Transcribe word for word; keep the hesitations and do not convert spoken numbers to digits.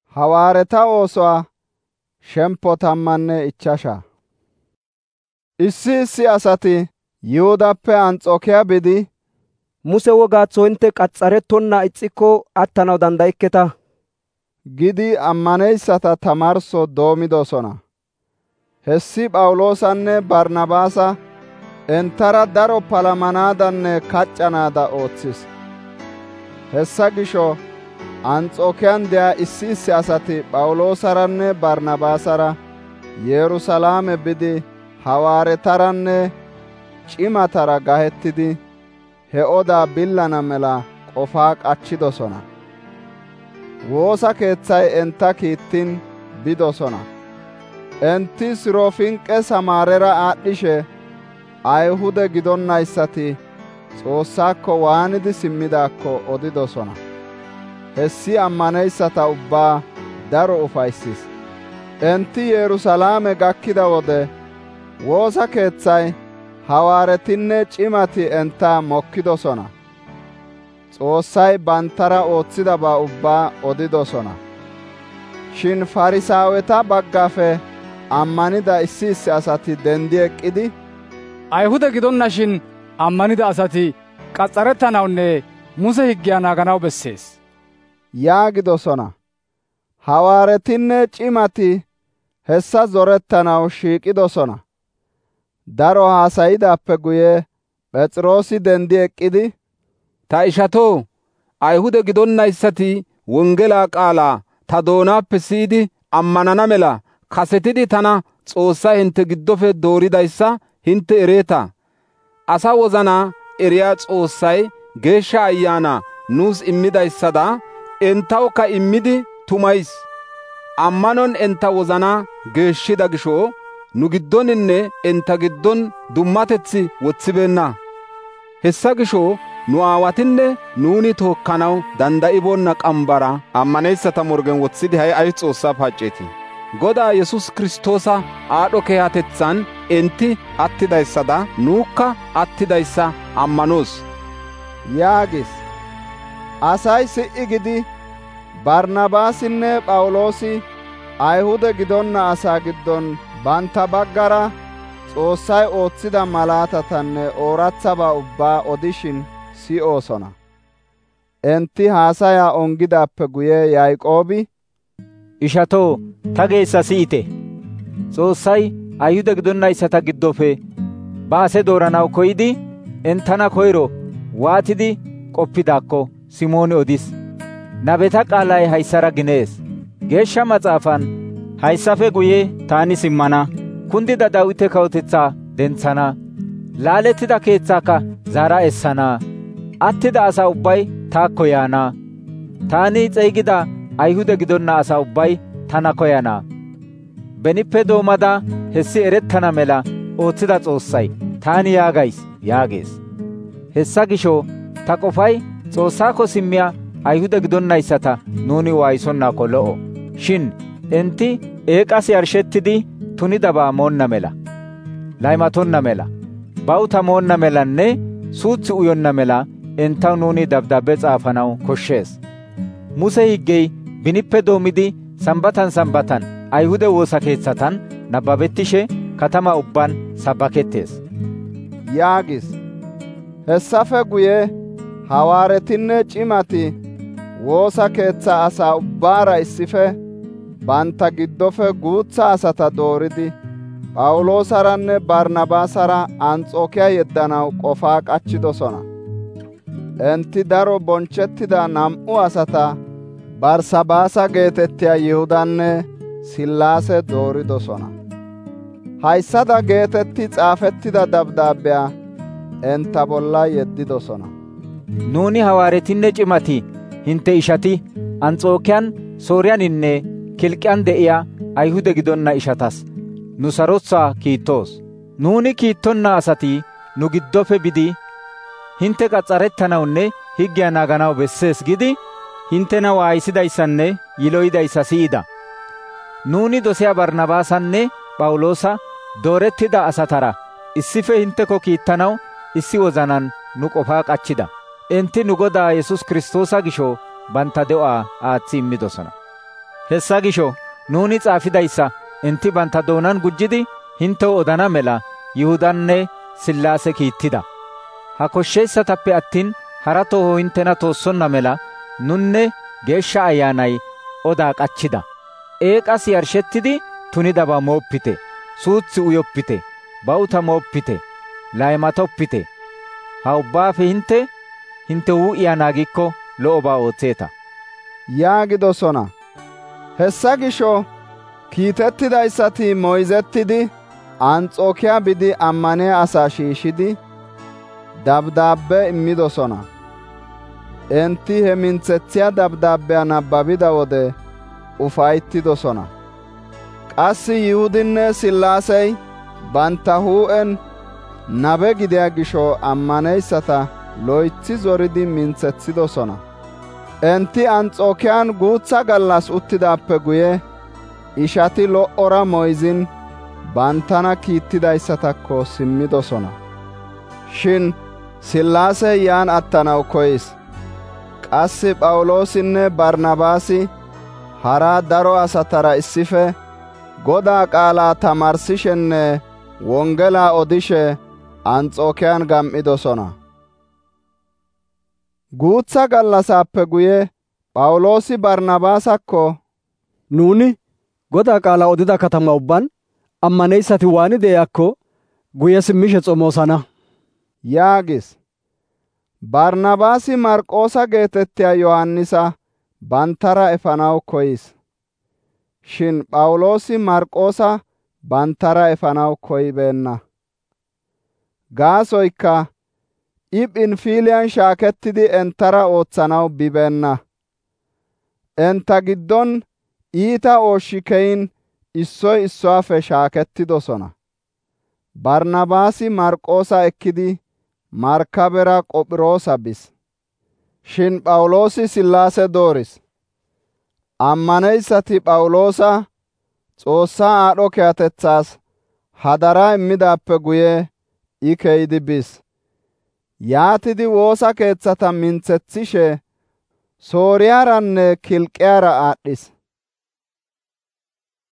Hawaareta oosuwa shemppo tammanne ichchasha. Issi issi asati Yihudappe Anxokiya bidi, Muse wogaatho hinte qaxxarettonna ixxikko attanaw dandayekketa gidi ammaneyssata tamarso doomidosona. Hessi Phawuloosanne Barnaabaasa entara daro palamanaadanne kaccanaada ooththis. Hessa gisho Anxokiyan diya issi issi asati Phawuloosaranne Barnaabaasara Yerusalaame bidi hawaaretaranne cimatara gahettidi he odaa billana mela qofaa qachchidosona. Woosa keeththay enta kiittin bidosona. Enti Sirofinqe Samaarera aadhdhishe Ayhude gidonnayssati Xoossaakko waanidi simmidaakko odidosona. Hessi ammaneyssata ubbaa daro ufaysis. Enti Yerusalaame gakkida wode woosa keeththay hawaaretinne cimati enta mokkidosona. Xoossay bantara ooththidaba ubbaa odidosona. Shin Farisaaweta baggafe ammanida issi issi asati dendi eqqidi, Ayhude gidonnashin ammanida asati qaxxarettanawunne Muse higgiya naaganaw bessees yaagidosona. Hawaaretinne cimati hessa zorettanaw shiiqidosona. Daro haasayidaappe guye Phexroosi dendi eqqidi, Ta ishatoo, Ayhude gidonnayssati wonggelaa qaalaa ta doonaappe siyidi ammanana mela kasetidi tana Xoossay hintte giddofe dooridayssa hintte ereeta. Asa wozanaa eriyaa Xoossay Geeshsha Ayyaana nuus immidayssada entawukka immidi tumays. Ammanon enta wozanaa geeshshida gisho nu giddoninne enta giddon dummateththi wotsibeenna. Hessa gisho nu aawatinne nuuni tookkanaw danda'iboonna qambara ammaneyssata morgen wotsidi hay ay Xoossaa paacceetii? Godaa Yesus Kiristoosa aadho keehatetsan enti attidayssada nuukka attidayssa ammanoos yaagis. Asay si'i gidi Barnabaasinne Phawuloosi Ayhude gidonna asaa giddon banta baggara Xoossay ooththida malaatatanne ooratsaba ubbaa odishin si'oosona. Enti haasaya ongidaappe guye Yaaqoobi, Ishatoo, ta geessa siyite. Xoossay Ayhude gidonnayssata giddofe baase dooranaw koyidi entana koyro waatidi qoppidaakko Simooni odis. Nabeta qaalay hayssara ginees. Geeshsha Maxaafan, hayssafe guye taani simmana, kundida Daawite kawotetsaa dentsana, laalettida keeththaakka zaara essana, attida asaa ubbay taakko yaana, taani xeygida Ayhude gidonna asaa ubbay tana koyana. Benippe doomada hessi erettana mela ooththida Xoossay taani yaagays yaagees. Hessa gisho ta qofay Xoossaakko simmiyaa Ayhude gidonnayssata nuuni waayisonnaakko lo'o. Shin enti eeqas yarshettidi tunidabaa moonna mela, laymatonna mela, bawuta moonna melanne suutsi uyonna mela entaw nuuni dabdaabbe xaafanaw koshshees. Muse higgey binippe doomidi sambatan sambatan Ayhude woosa keeththatan nabbabettishe katama ubban sabbakettees yaagis. Hessafe guye hawaaretinne cimati woosa keeththa asaa ubbaara issife banta giddofe guutha asata dooridi Phawuloosaranne Barnaabaasara Anxokiya yeddanaw qofaa qachchidosona. Enti daro bonchettida nam'u asata Barsaabaasa geetettiya Yihudanne Sillaase dooridosona. Hayssada geetetti xaafettida dabdaabbiya enta bolla yeddidosona. Nuuni hawaaretinne cimati hinte ishati Anxokiyan, Sooriyaninne Kilqiyan de'iyaa Ayhude gidonna ishatas nu sarotsaa kiittoos. Nuuni kiittonna asati nu giddofe bidi hinte qaxxarettanawunne higgiya naaganaw bessees gidi hintena waayisidayssanne yiloyidayssa siyida. Nuuni dosiya Barnabaasanne Phawuloosa doorettida asatara issife hinteko kiittanaw issi wozanan nu qofaa qachchida. Enti nu Godaa Yesus Kiristoosa gisho banta de'uwaa aatsi immidosona. Hessa gisho nuuni xaafidayssa inti bantta doonan gujjidi hintew odana mela Yihudanne Sillaase kiittida. Ha koshsheyssatappe attin hara toho hintena toossonna mela nunne Geeshsha Ayyaanay odaa qachchida. Eeqas yarshettidi tunidaba mooppite, suutsi uyoppite, bawuta mooppite, laymatoppite. Ha ubbaafe hinte hinte huuphiyaa naagikko lo'obaa ootseeta yaagidosona. Hessa gisho kiitettidayssati moyzettidi Ansxookiya bidi ammaniyaa asaa shiishidi dabdaabbe immidosona. Enti he mintsethiyaa dabdaabbiyaa nabbabida wode ufayittidosona. Qassi Yihudinne Sillaasey bantta huuphen nabe gidiyaa gisho ammaneyssata loytsi zoridi mintsethidosona. Enti Ansxookiyan guutsa gallas uttidaappe guye ishati lo'ora moyzin bantana kiittidayssatakko simmidosona. Shin Sillaasey yaan attanaw koyis. Qassi P'awuloosinne Barnaabaasi hara daro asatara issife Godaa qaalaa tamaarsishenne wongelaa odishe Ansxookiyan gam7idosona. Guutsa gallasaappe guye P'awuloosi Barnaabaasakko, nuuni Godaa qaalaa odida katama ubban ammaneyssati waani de'iyakko guye simmishe xomoosana yaagis. Barnaabaasi Marqoosa geetettiyaa Yohannisa banttara efanaw koyis. Shin P'awuloosi Marqoosa banttara efanaw koyibeenna. Gaasoykka I Phinfiliyan shaakettidi entara ootsanaw bibeenna. Enta giddon iita ooshshi keyin issoy issuwaafe shaakettidosona. Barnaabaasi Marqoosa ekkidi markabera Qophiroosa bis. Shin P'awuloosi Sillaase dooris. Ammaneyssati P'awuloosa Xoossaa aadho kiyatetsaas hadaraa immidaappe guye I keyidi bis. Yaatidi woosa keeththata mintsethishe Sooriyaaranne Kilqiyaara aadhdhis.